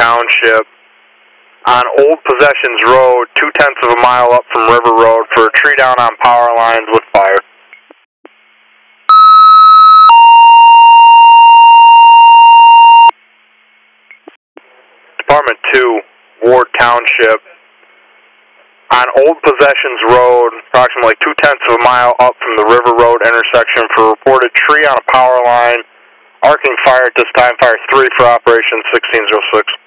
Township on Old Possessions Road, 2/10 of a mile up from River Road for a tree down on power lines with fire. Department 2, Ward Township on Old Possessions Road, approximately 2/10 of a mile up from the River Road intersection for a reported tree on a power line. Arcing fire at this time, fire 3 for operation 1606.